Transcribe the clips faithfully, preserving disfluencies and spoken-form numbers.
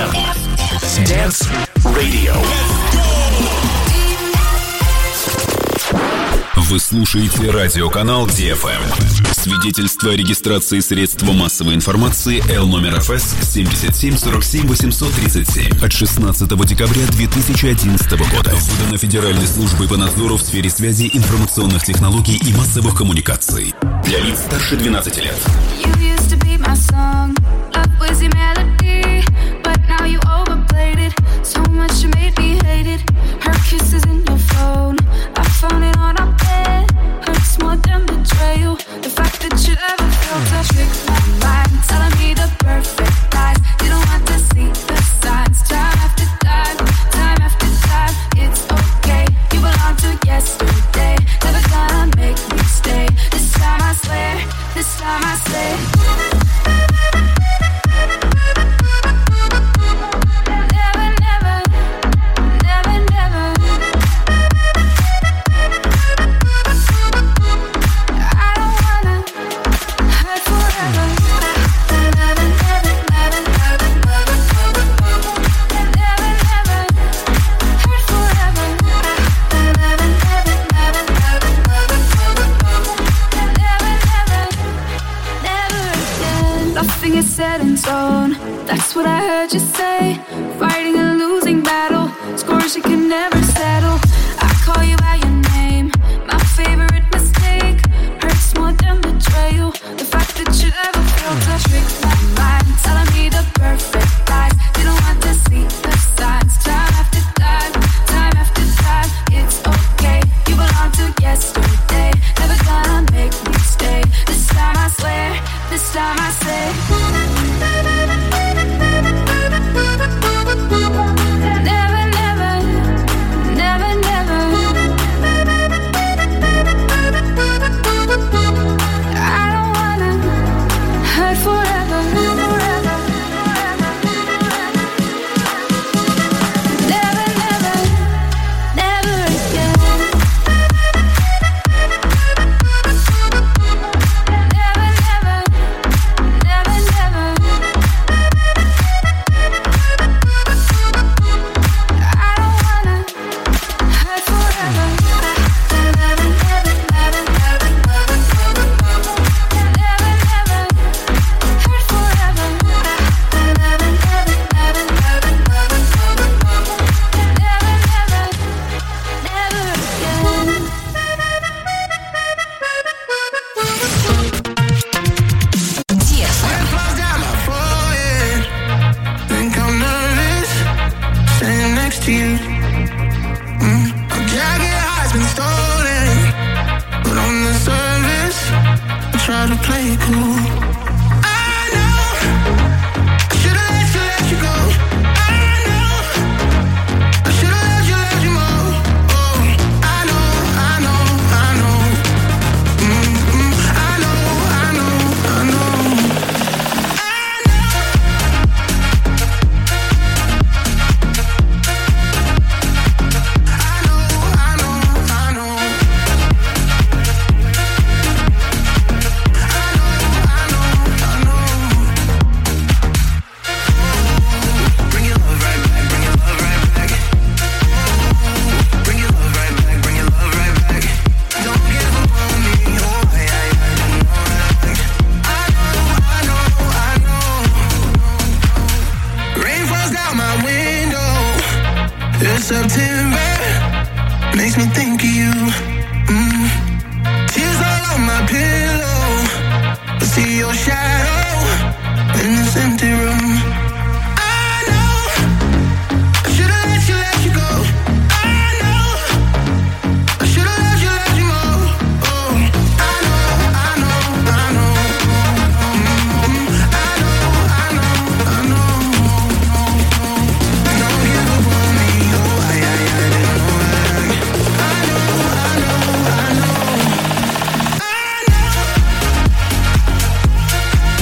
эф эм. Dance Radio. Вы слушаете радиоканал ди эф эм. Свидетельство о регистрации средства массовой информации Л номер эф эс семьдесят семь сорок семь восемьсот тридцать семь от шестнадцатого декабря две тысячи одиннадцатого года. Выдано Федеральной службой по надзору в сфере связи, информационных технологий и массовых коммуникаций. Для лиц старше двенадцати лет. Found it on our bed, hurts more than betrayal. The fact that you ever felt a trick my mind, telling me the perfect lies. You don't want to see the signs. Time after time, time after time. It's okay, you belong to yesterday. Never gonna make me stay. This time I swear, this time I swear. Nothing is set in stone. That's what I heard you say. Fighting a losing battle, scores you can never settle. I call you by your name, my favorite mistake. Hurts more than betrayal. The fact that you ever felt a trick my mind, telling me the perfect lies. You don't want to see the signs. Time after time, time after time. It's okay, you belong to yesterday. Never gonna make me stay. This time I swear, this time I say. Never, never, never, never. I don't wanna hurt forever, forever, never, never, never again. Never, never, never, never. I don't wanna hurt forever. Never, never, never, never, never, never, never, never hurt forever. Never, never, never, never, never, never, never, never again. ди эф эм. Think I'm nervous, standing next to you. Mm. My jacket has been stolen, but on the surface, I try to play it cool. I know I should've let you let you go. I know I should've let you let you go. Oh, I know, I know, I know. Mm-mm. I know, I know, I know. Rain falls down my window. It's September, makes me think of you. Mm. Tears all on my pillow. I see your shadow in this empty room. I know I should've let you let you go. I know I should've let you let you go. Oh, I know, I know, I know. Mm-hmm. I know, I know, I know. Don't give up on me. Oh, I, I, I didn't know that. I know, I know, I know. I know.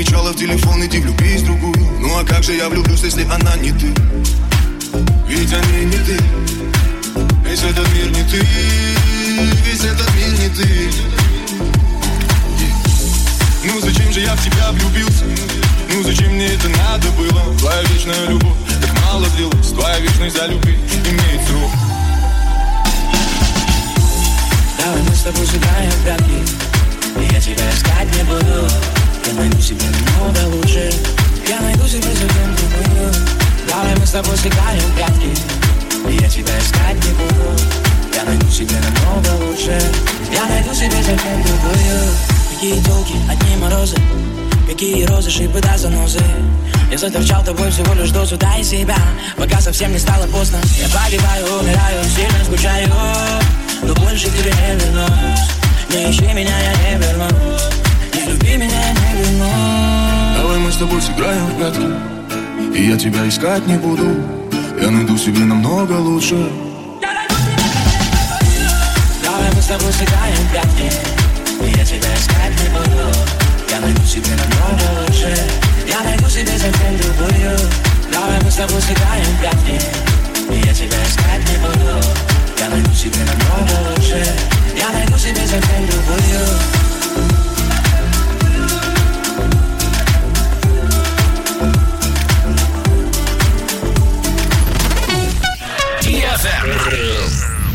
кричала в телефон, иди влюбись в другую. Ну а как же я влюблюсь, если она не ты? Ведь она не ты. Весь этот мир не ты. Весь этот мир не ты. Ну зачем же я в тебя влюбился? Ну зачем мне это надо было? Твоя вечная любовь так мало длилась. Твоя вечность за любви имеет срок. Давай мы с тобой сыграем в прятки, и я тебя искать не буду. Я найду себе намного лучше. Я найду себе совсем другую. Давай мы с тобой сыграем в прятки, и я тебя искать не буду. Я найду себе намного лучше. Я найду себе совсем другую. Какие толки, одни морозы. Какие розы, шипы да занозы. Я заторчал тобой всего лишь дозу, дай себя, пока совсем не стало поздно. Я погибаю, умираю, сильно скучаю, но больше к тебе не вернусь. Не ищи меня, я не вернусь. Не люби меня, я не вернусь. Давай мы с тобой сыграем в прятки, и я тебя искать не буду. Я найду себе намного лучше. Давай мы с тобой сыграем в прятки, и я тебя искать не буду. Я найду себе намного лучше. Я найду себе совсем другую. Давай мы с тобой сыграем в прятки, и я тебя искать не буду. Я найду себе намного лучше. Я найду себе совсем другую. ди эф эм.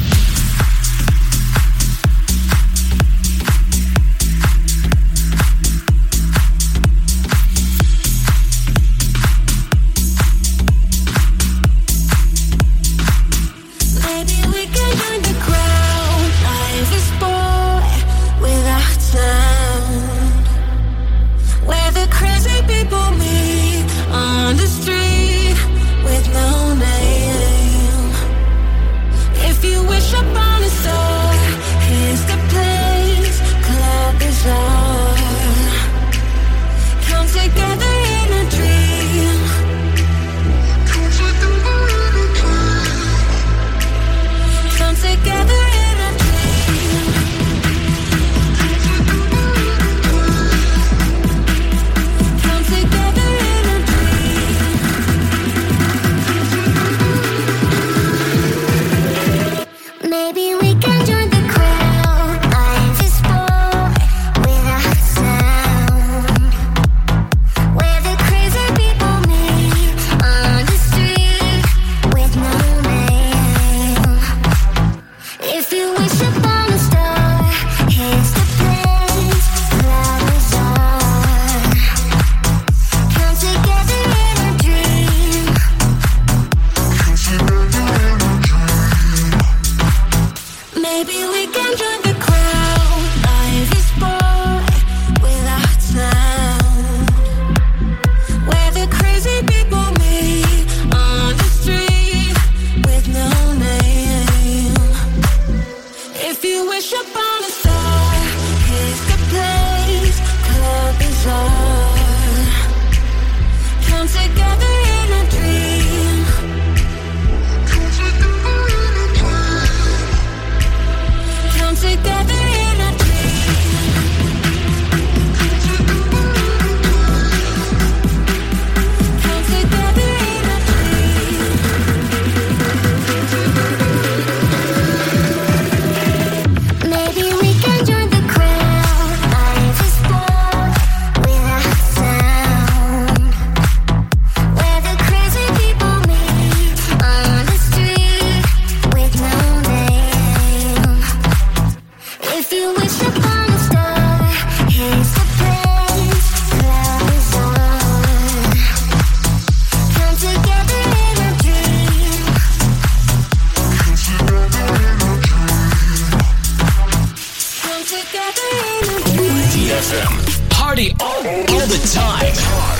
Party all, all the time.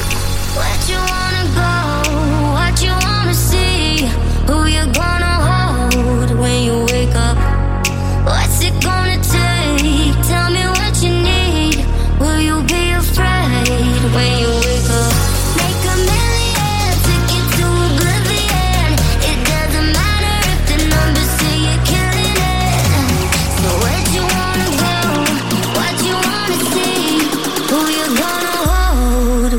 What you wanna go? What you wanna see? Who you gonna hold when you wake up? What's it gonna take? Tell me what you need. Will you be afraid when you wake up? Make a million, take it to oblivion. It doesn't matter if the numbers say you're killing it. So where'd you wanna go? What you wanna see? Who you gonna hold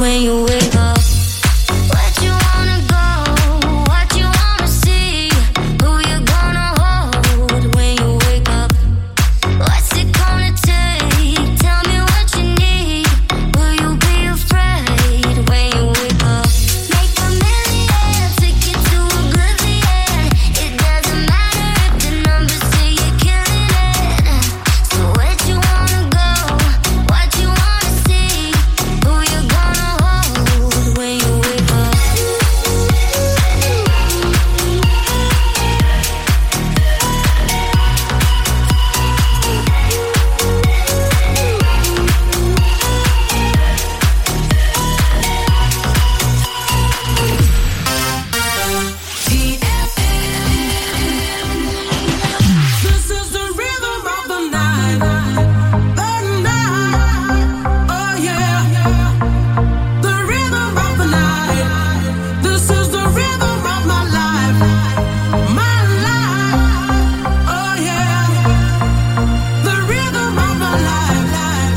when you wake up. Where'd you wanna go? What you wanna see? Who you gonna hold when you wake up? What's it gonna take? Tell me what you need. Will you be afraid when you wake up? Make a million, take it to oblivion. It doesn't matter if the numbers say you're killing it. So where'd you wanna go? What you wanna see? Who you gonna hold when you wake up? This is the rhythm of the night, the night, oh yeah. The rhythm of the night. This is the rhythm of my life, my life, oh yeah. The rhythm of my life,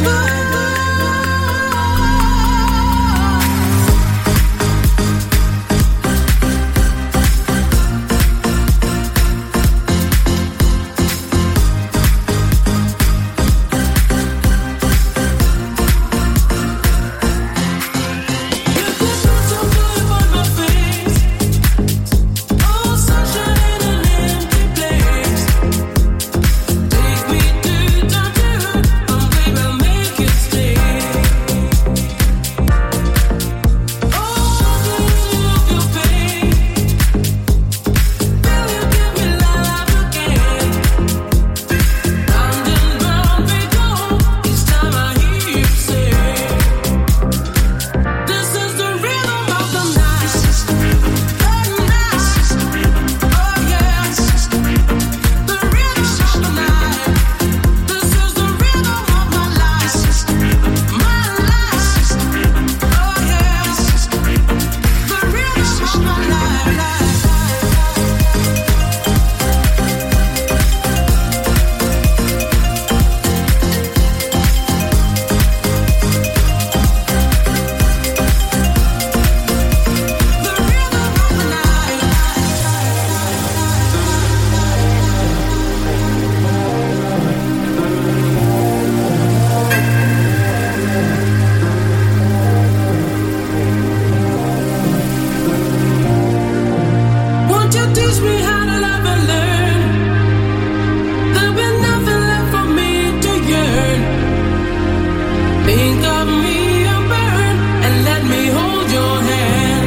won't you teach me how to love and learn? There'll be nothing left for me to yearn. Think of me and burn, and let me hold your hand.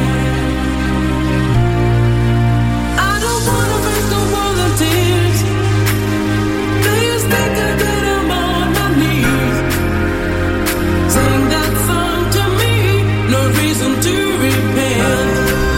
I don't wanna break the world in tears. Please think I get 'em on my knees. Sing that song to me, no reason to repent.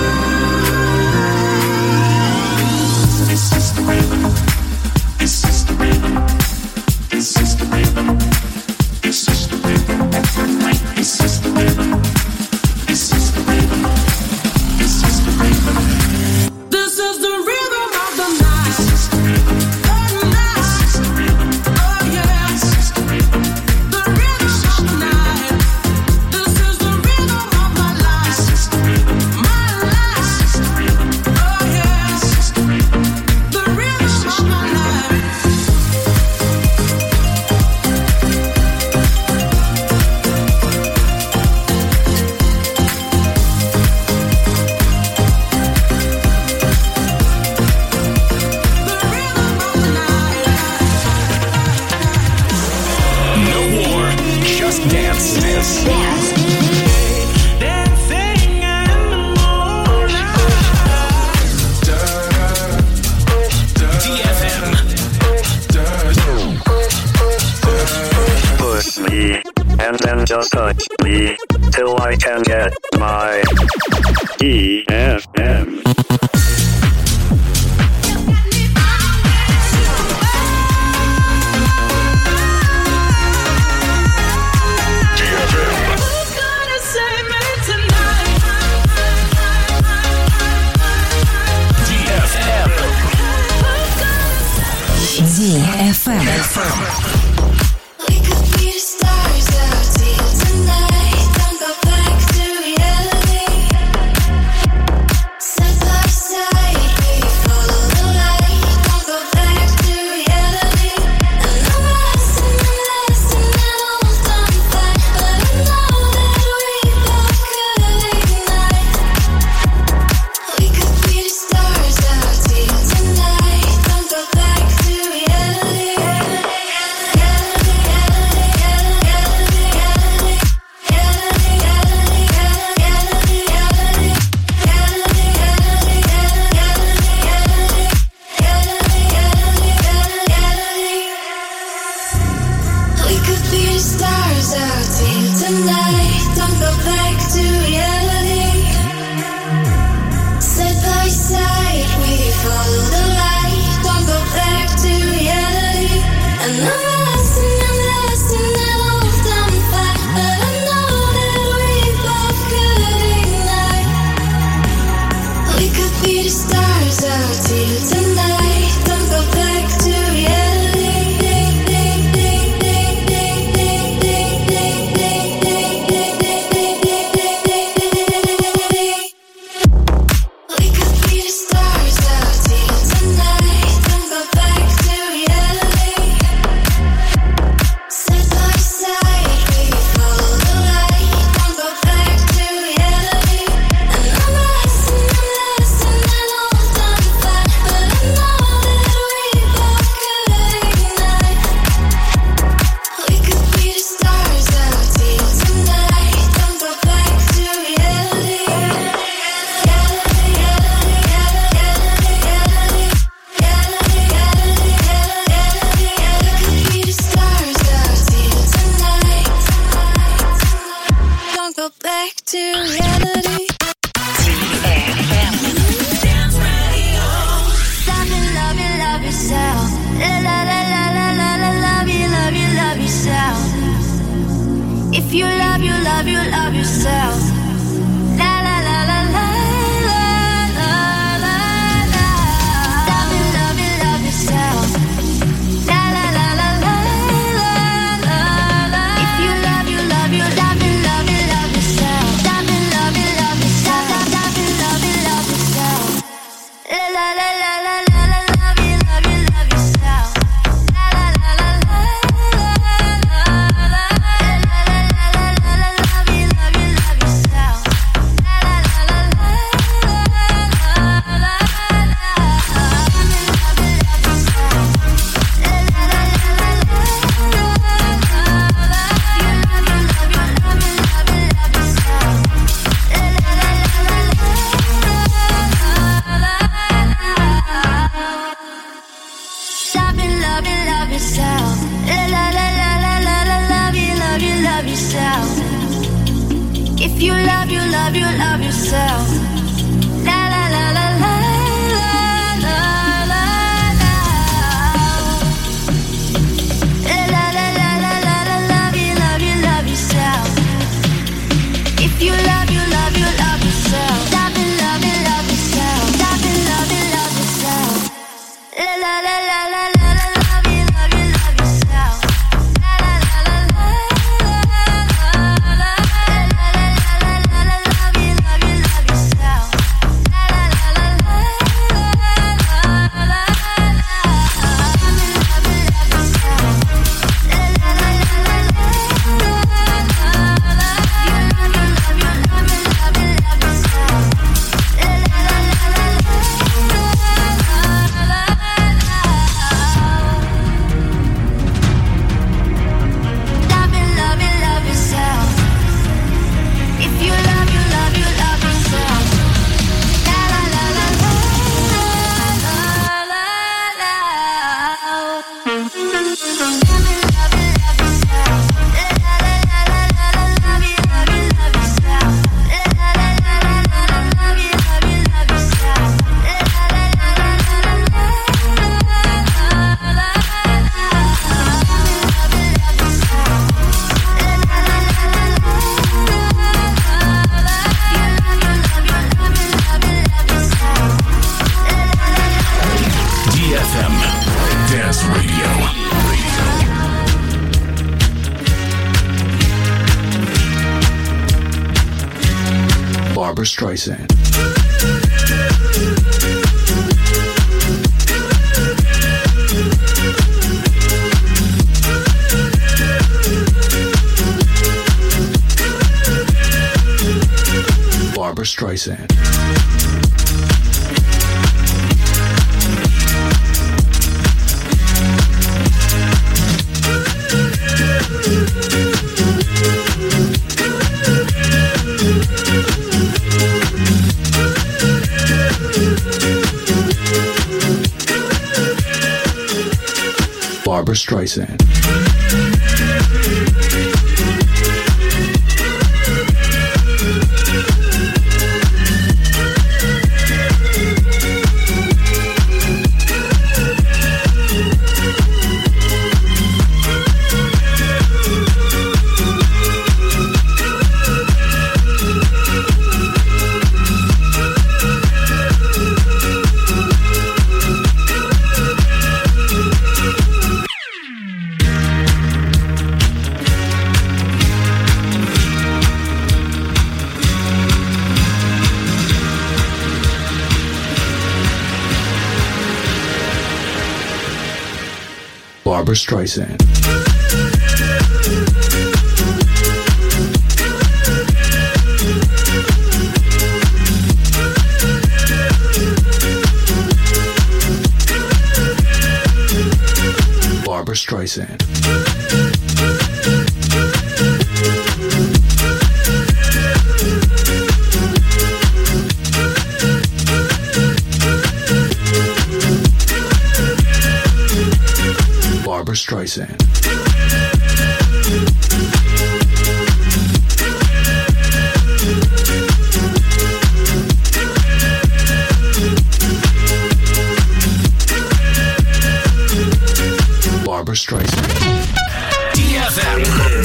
This is the rhythm. This is the rhythm. This is the rhythm. This is the rhythm. This is the rhythm. This is the rhythm. This is the rhythm. This is the rhythm of the night. The night. Oh yeah. The rhythm of the night. This is the rhythm of my life. My life. Oh yeah. The rhythm of my life. No war, just dance. Dancing in the moonlight. D F M. Push me, and then just touch me, till I can get my E F M. Who's gonna save me tonight? D F M. D F M. We could be the stars out here tonight. Don't go back to could be the stars out here tonight. Don't go back to reality. Side by side, we follow the light. Don't go back to reality. And I'm lost and I'm lost in that old dumb fight. But I know that we both could ignite. We could be the stars out here tonight. Don't go back to reality. Barbra Streisand. Barbra Streisand. Barbra Streisand. Barbra Streisand. Barbra Streisand. Barbra Streisand. Barbra Streisand. ди эф эм.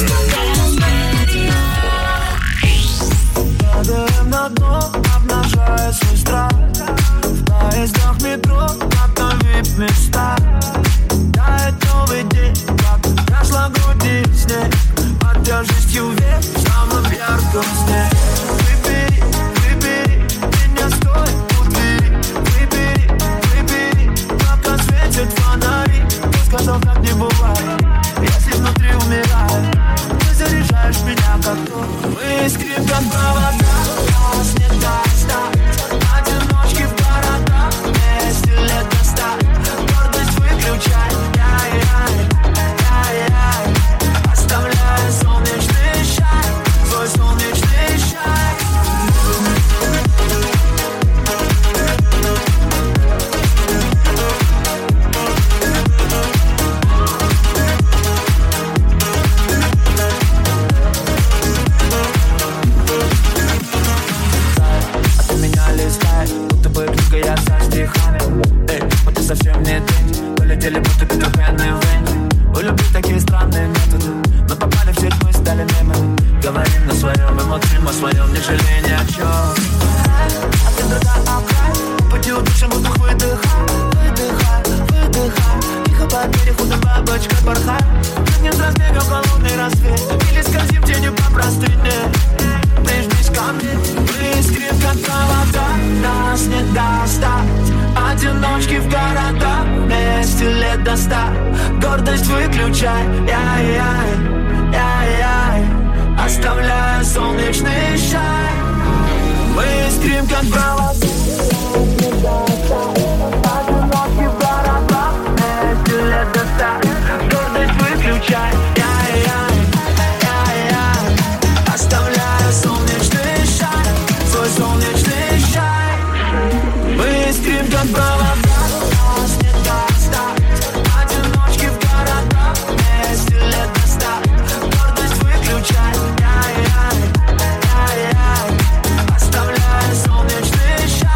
Падаем на дно, обнажая свой страх. В поездах метро, как на вип-места. Тает новый день, как прошла груди снег. Под тяжестью век в самом ярком сне. Выбери, выбери, меня стоит у двери. Выбери, выбери, пока светят фонари. Кто сказал, так не бывает, если внутри умирает. Ты заряжаешь меня как то. Мы искрим, как провода, нас не достать. Одиночки в городах, вместе лет достать. Гордость выключай, яй-яй, яй-яй. Оставляя солнечный шар, свой солнечный шар. А ты меня листай, будто бы книга я со стихами. Эй, вот ты совсем не день, полетели будто петухены в Вене. У любви такие странные методы, мы попали в сеть, мы стали мемами. Говорим на своем, эмоциям о своем, не жалея ни о чем. А ты другая окрай, пути удушим, воздух выдыхай. Выдыхай, выдыхай, тихо по берегу, там бабочка порхай. Нет разбега в холодный рассвет, или скользим тенью по простыне. Прижмись ко мне, мы искрим, как провода, нас не достать. Одиночки в городах, вместе лет до ста. Гордость выключай, яй-яй, яй-яй. Оставляя солнечный шар. Мы искрим, как провода, нас не достать. Одиночки в городах, вместе лет до ста. Гордость выключай, яй-яй, яй-яй. Оставляя солнечный шар, свой солнечный шар. Мы искрим, как провода, нас не достать. Одиночки в городах, вместе лет до ста. Гордость выключай, яй-яй, яй-яй. Оставляя солнечный шар.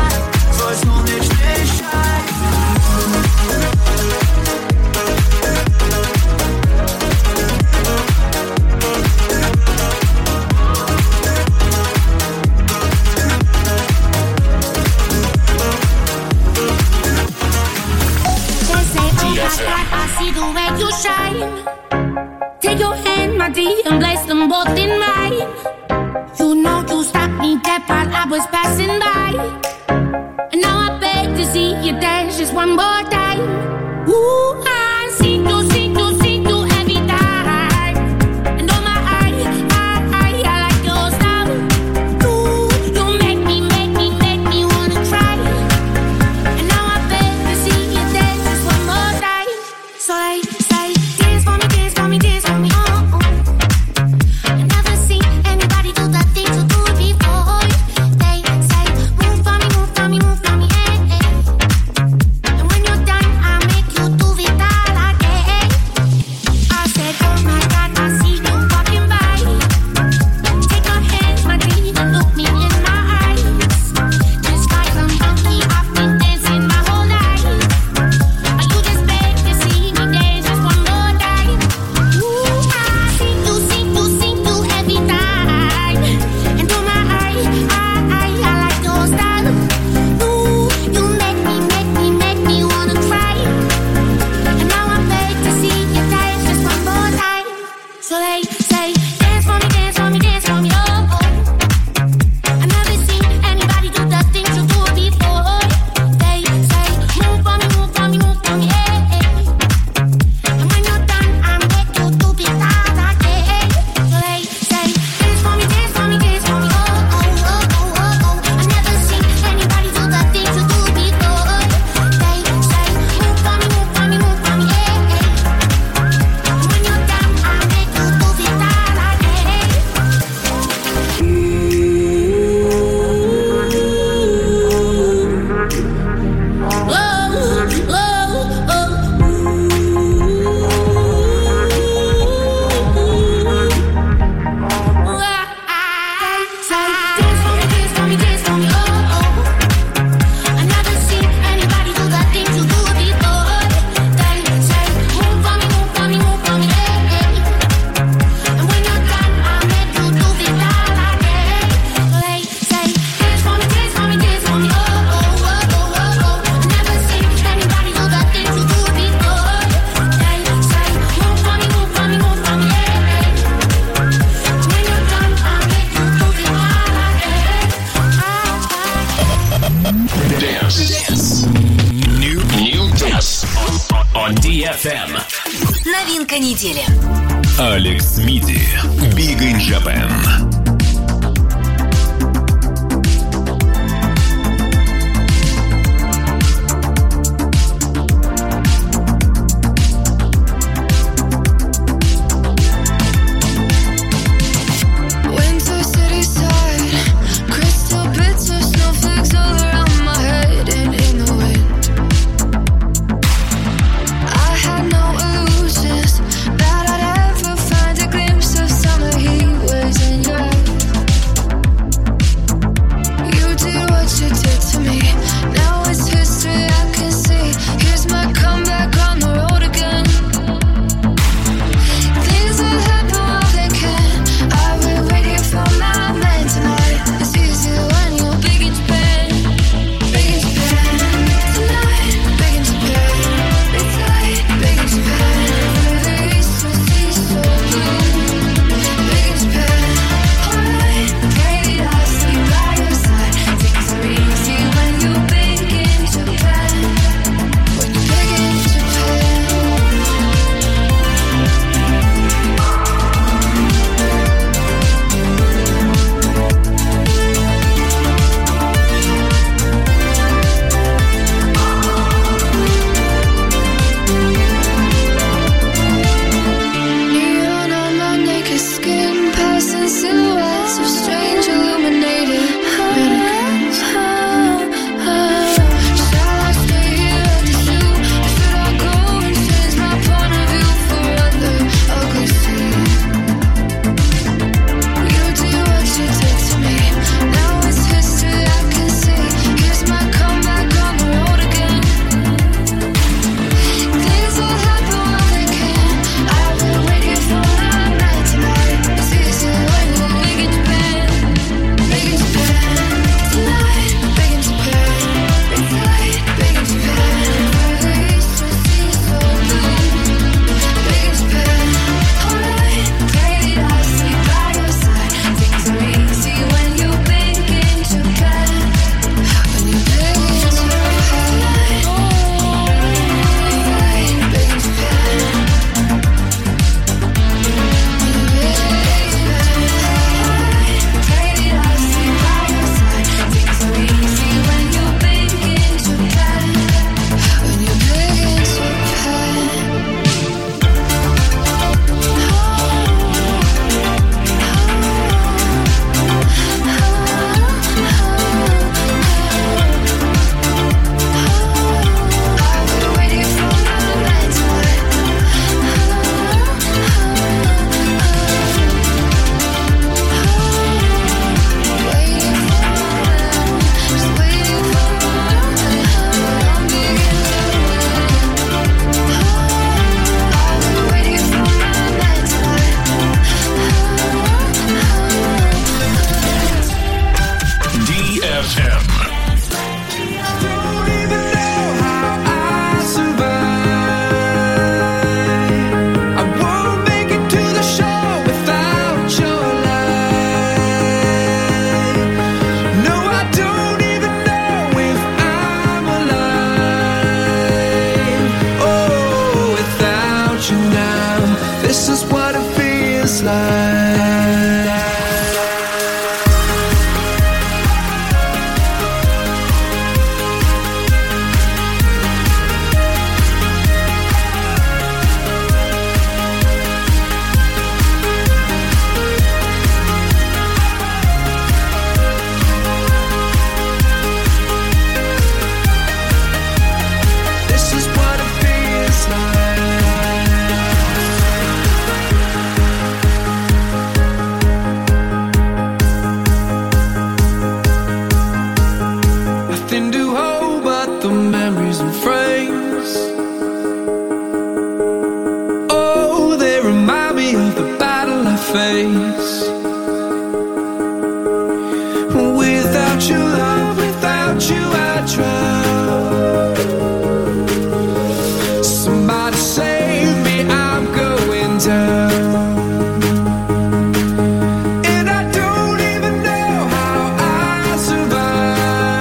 эф эм. Новинка недели. Алекс Миди. Big in Japan.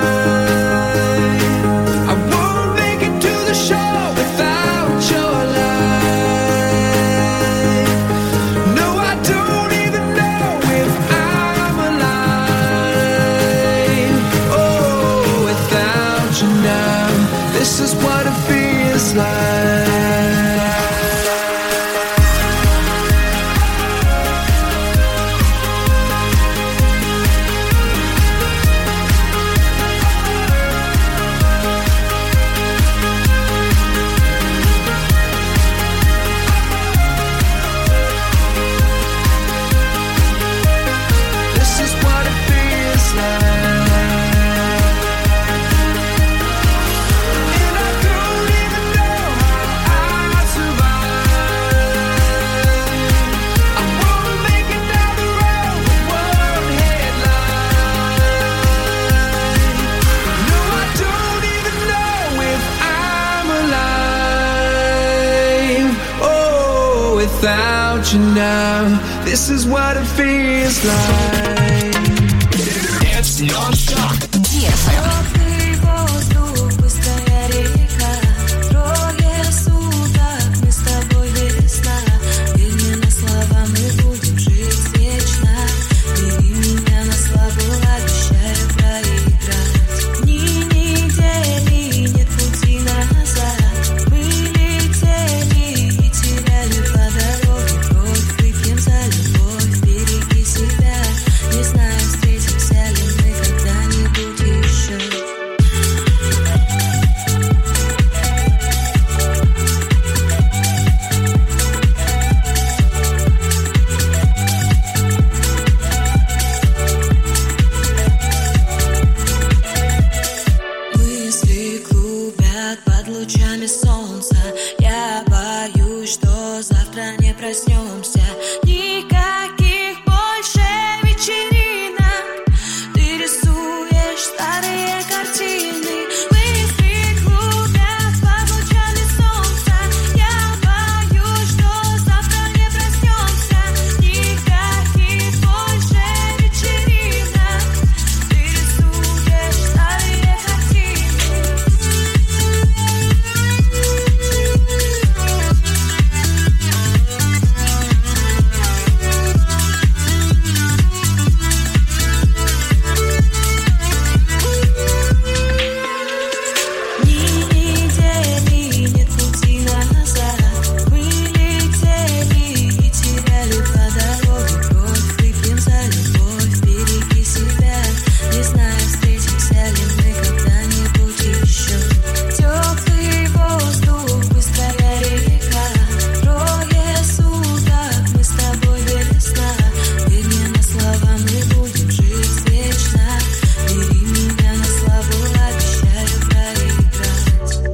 Show without your love. without you now. This is what it feels like. It's non-stop. ди эф эм. Теплый воздух, быстрая река, трое суток, мы с тобой весна. Верь мне на слова, мы будем жить вечно. Бери меня на слабо, обещаю проиграть. Ни недели, нет пути назад. Мы летели и теряли по дороге кровь. Выпьем за любовь, береги себя. Не знаю, встретимся ли мы когда-нибудь еще. Мысли клубят под лучами солнца. Я боюсь, что завтра не проснемся. Никаких больше вечеринок. Ты рисуешь старые картины. Мысли клубят под лучами солнца. Я боюсь, что завтра не проснемся. Никаких больше вечеринок. Ты рисуешь старые картины. Ни недели, нет пути назад. Мы летели и теряли по дороге кровь. Выпьем за любовь, береги себя. Не знаю, встретимся ли мы когда-нибудь еще. Теплый воздух, быстрая река, трое суток, мы с тобой весна. Верь мне на слова, мы будем жить вечно. Бери меня на слабо, обещаю проиграть.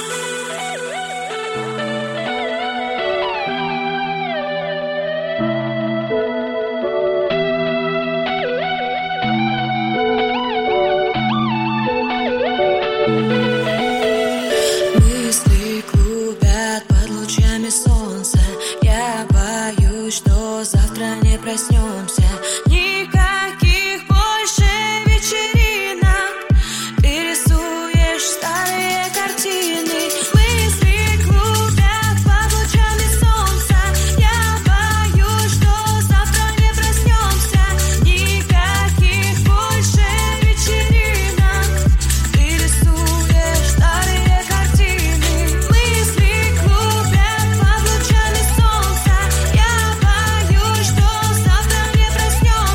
Мысли клубят под лучами солнца. Я боюсь, что завтра не проснемся. Никаких больше вечеринок. Ты рисуешь старые картины. Мысли клубят под лучами солнца. Я боюсь, что завтра не проснемся. Никаких больше вечеринок. Ты рисуешь старые картины. Мысли клубят под лучами солнца. Я боюсь, что завтра не проснемся.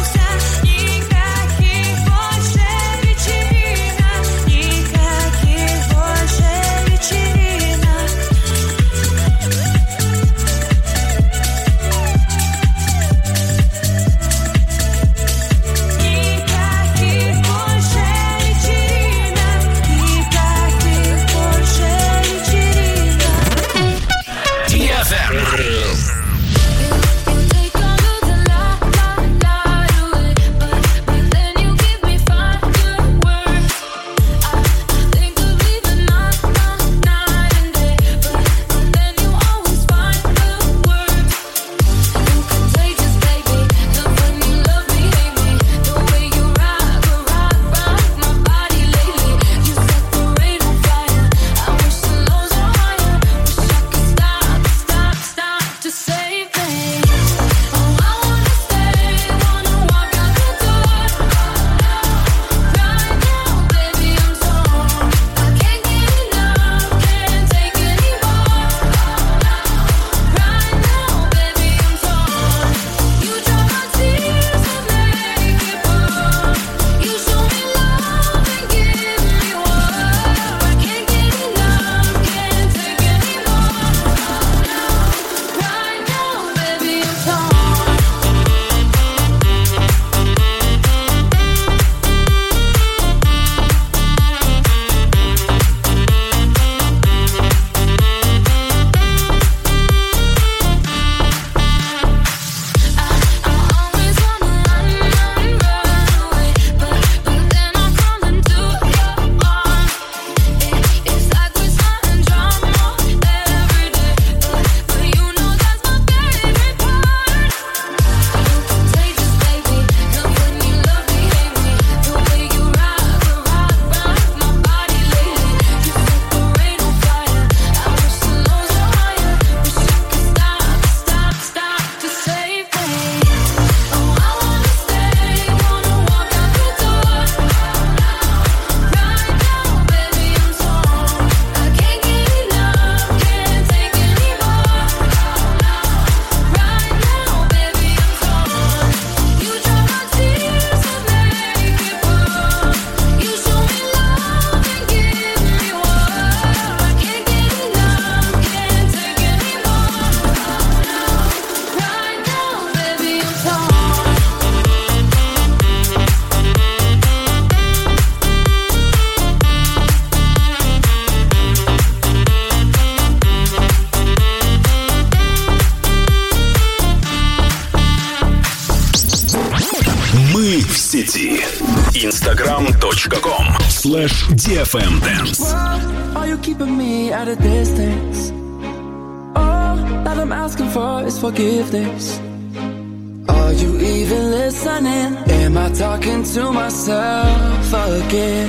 Мы в сети. инстаграм точка ком слэш ди эф эм Dance. Are you keeping me at a distance? All that I'm asking for is forgiveness. Are you even listening? Am I talking to myself again?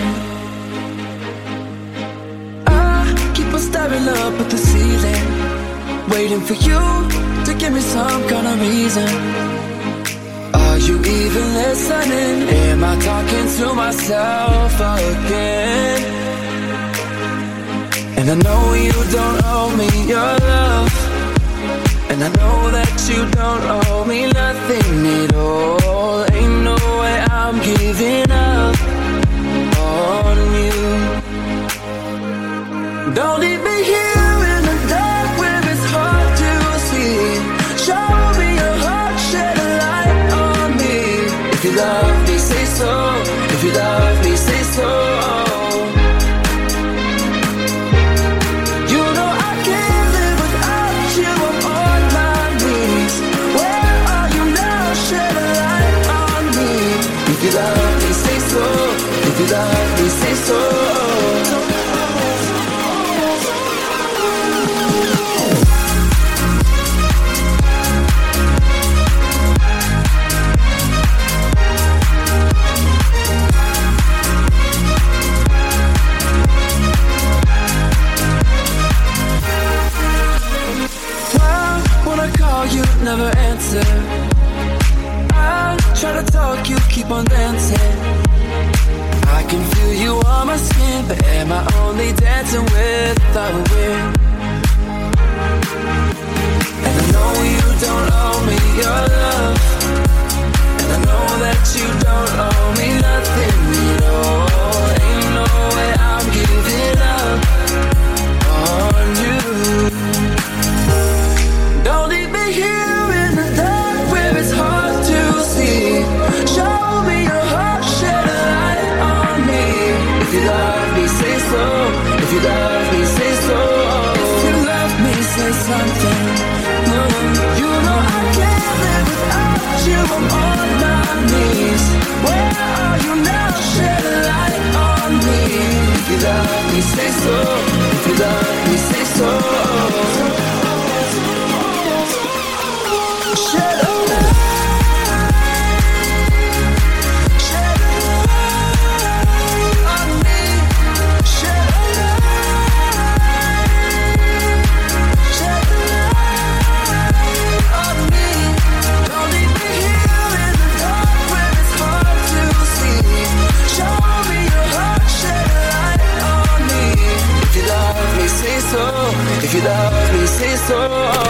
I keep on staring up at the ceiling, waiting for you to give me some kind of reason. Are you even listening? Am I talking to myself again? And I know you don't owe me your love, and I know that you don't owe me nothing at all. Ain't no way I'm giving up on you. Don't leave me here in the dark where it's hard to see. Show me your heart, shed a light on me. If you love me, say so. If you love me, say so. You know I can't live without you. I'm on my knees. Where are you now? Shed a light on me. If you love me, say so. If you love me, say so. You never answer. I try to talk, you keep on dancing. I can feel you on my skin, but am I only dancing with the wind? And I know you don't owe me your love, and I know that you don't owe me nothing at all. Ain't no way I'm giving up on you. Don't leave me here in the dark where it's hard to see. Show me your heart, shed a light on me. If you love me, say so. If you love me, say so. If you love me, say something. You know I can't live without you. I'm on my knees. Where are you now? Shed a light on me. If you love me, say so. If you love me, say so. Shed a light, shed a light on me. Shed a light, shed a light on me. Don't leave me here in the dark where it's hard to see. Show me your heart, shed a light on me. If you love me, say so. If you love me, say so.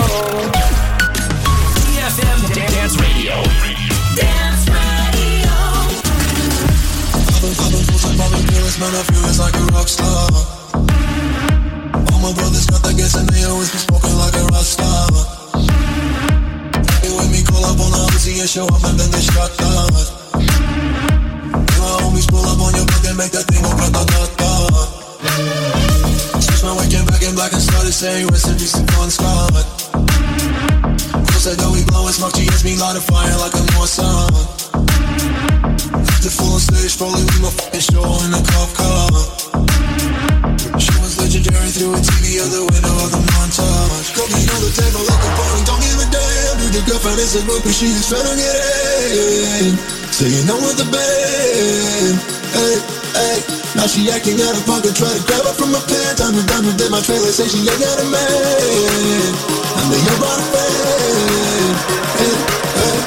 Dance Radio. Dance Radio. I've been, I've been full-time, I've been fearless, man, I feel it's like a rock star. All my brothers got that gas and they always be smoking like a rock star. They when me call up on the Uzi and show up and then they shut down. And my homies pull up on your back and make that thing go grata-ta-ta. Switch my way, came back in black and started saying rest in peace to Bon Scott. Said that we blowin' smoke, G S me light a fire like a Mossad. The full on stage, probably with my fucking show in a cop car. She was legendary through a T V out the window of the montage. Cooking on the table like a party, don't give a damn. Dude, the girlfriend is a groupie, she just tryna get in. Singing on with the band. Hey, hey. Now she acting out of pocket, try to grab her from my pants. I'm done with my trailer, say she ain't got a man. And they ain't brought a fan. Hey, hey.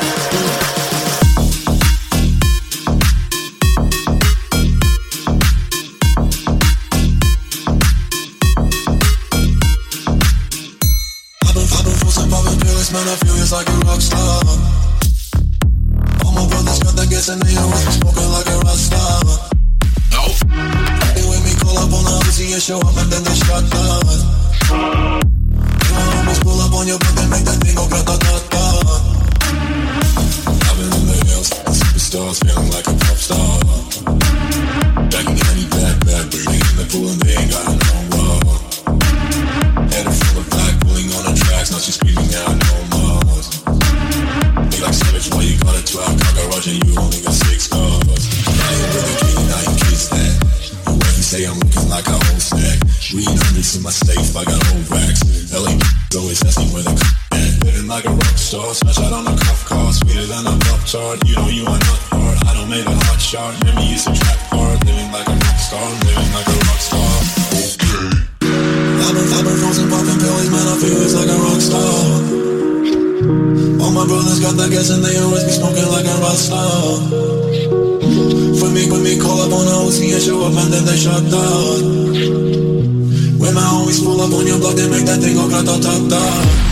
I've been, I've been full-time, I've been fearless, man, I feel it's like a rock star. All my brothers got that gas and they always be smoking like a rock star. They when me call up on the Uzi and show up and then they shut down. You almost pull up on your back and make that thing go grata-ta-ta. I've been in the hills, superstars, feeling like a pop star. Back in any bad, bad breathing in the pool and they ain't got no more. Headed full of black, pulling on the tracks, now she's screaming out no more. They like savage, why you got it to our cocker, charge and you only got six cars. I ain't really keen, I ain't kiss that. Your wife say I'm looking like a whole snack. Read hundreds in my safe, I got whole racks. L A always asking where the at. Living like a rock star, smash out on a cuff car. Sweeter than a pop chart, you know you are not hard. I don't make a hot shot, remember you some trap hard. Living like a rock star, living like a rock star. Okay. I've been, I've been frozen popping pills, man, I feel it's like a rock star. All my brothers got that gas and they always be smoking like a rock star. For me, when me call up on a O C and show up and then they shut down. When my homies pull up on your block, they make that thing go grata-ta-ta.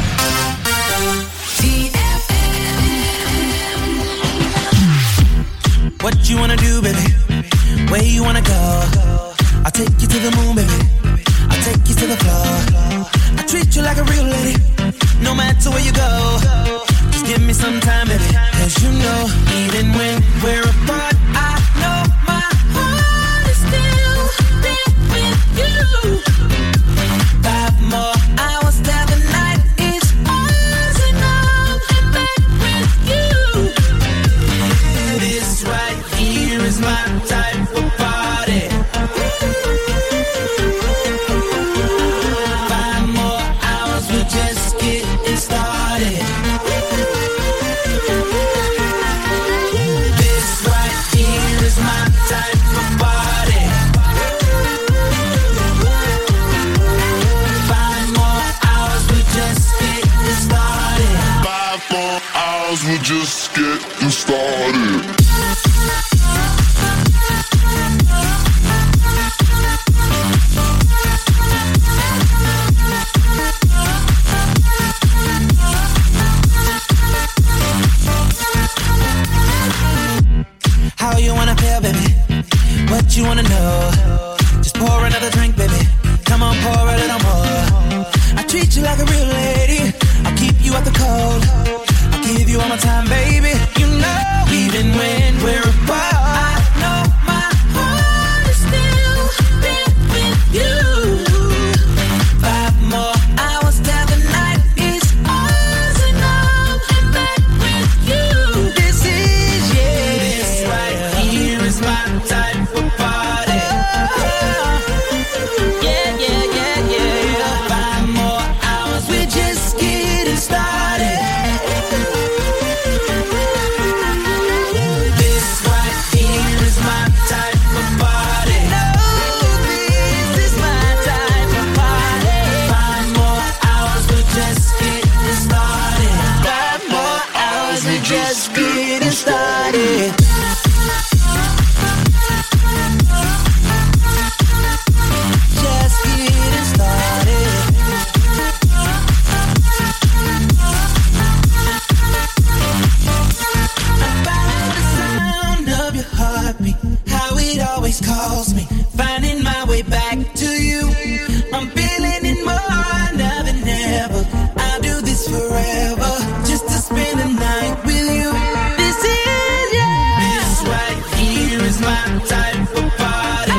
What you wanna do, baby? Where you wanna go? I'll take you to the moon, baby. I'll take you to the floor. I treat you like a real lady, no matter where you go. Just give me some time, baby. Cause you know, even when we're apart, I know my heart is still there with you. Five more hours till the night is ours and I'm back with you. This right here is my type of party. Five more hours, we're just getting started. This right here is my type of party. Five more hours, we're just getting started. Five more hours, we're just getting started. How you wanna feel, baby? What you wanna know? Just pour another drink, baby. Come on, pour a little more. I treat you like a real lady. I'll keep you out the cold. I'll give you all my time, baby. You know, even when we're apart, I know my heart is still there with you. Five more hours till the night is ours and I'm back with you. This is, yeah, this right here is my type of party. Yeah, yeah, yeah, yeah. Five more hours, we're just getting started. This right here is my type of party. No, this is my type of party. Five more hours, we're just getting started. Five more hours, we're just getting started. Just getting started. About the sound of your heartbeat, how it always calls me, finding my way back to you. I'm feeling it more now than ever. I'll do this forever, just to spend the night with you. This is, yeah. This right here is my type of party.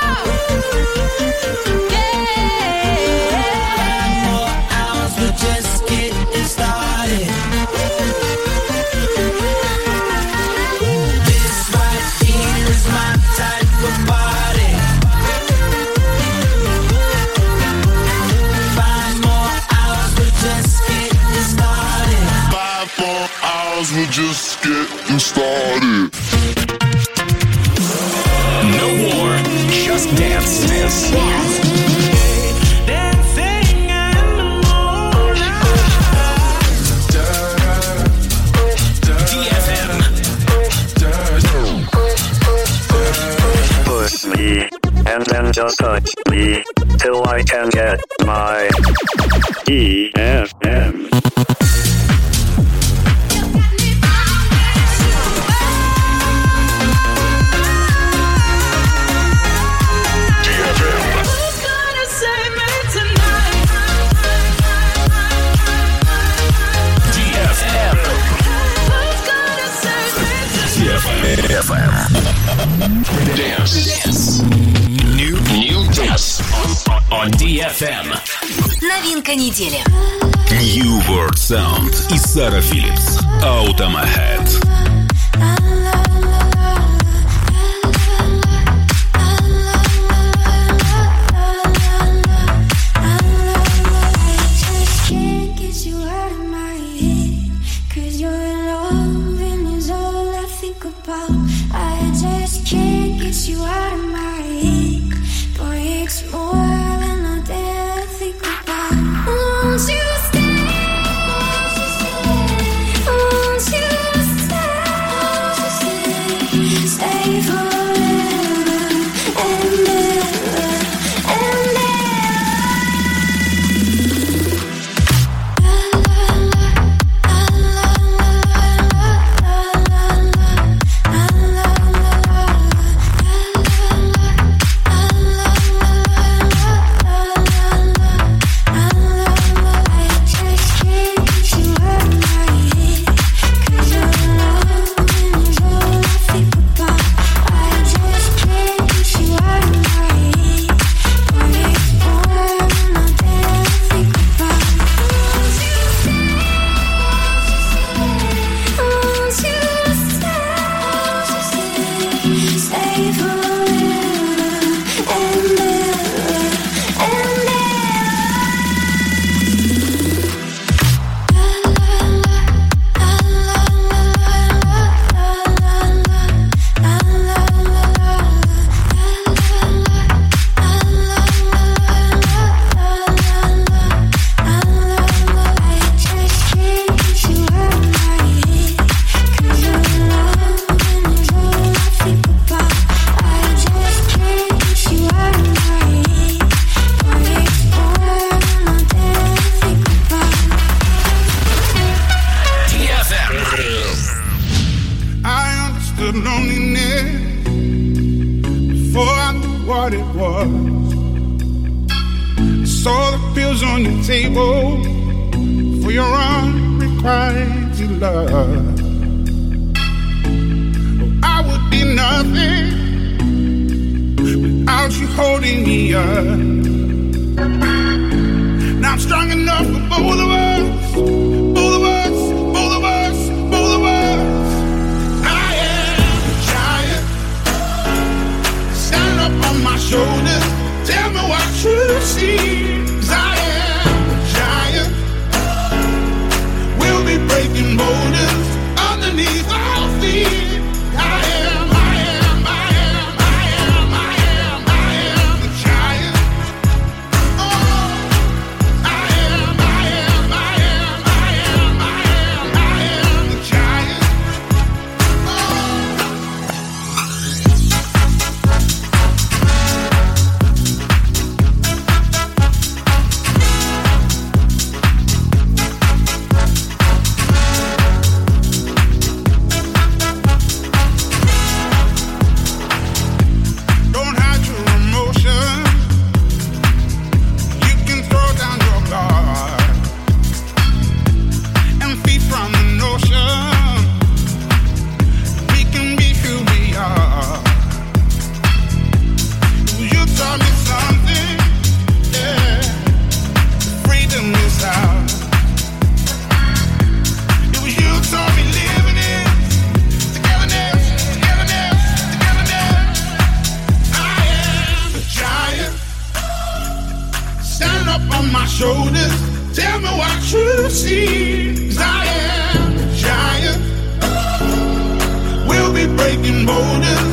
Five more hours, we're just getting started. This right here is my type of party. Five more hours, we're just getting started. Five more hours, we're just getting started. No war, just dance. Dance. Dancing in the moonlight. D F M. Push me, and then just touch me, till I can get my E F M. Who's gonna save me tonight? D F M. Who's gonna save me D F M. Dance. Dance. New, new dance on, on D F M. Новинка недели. New World Sound и Сара Филлипс. Out of my head. I loving is all I think about. I just can't get you out of my head. Boy, it's more than I dare think about. Won't you stay? Won't you stay? Stay forever and ever and ever. Breaking borders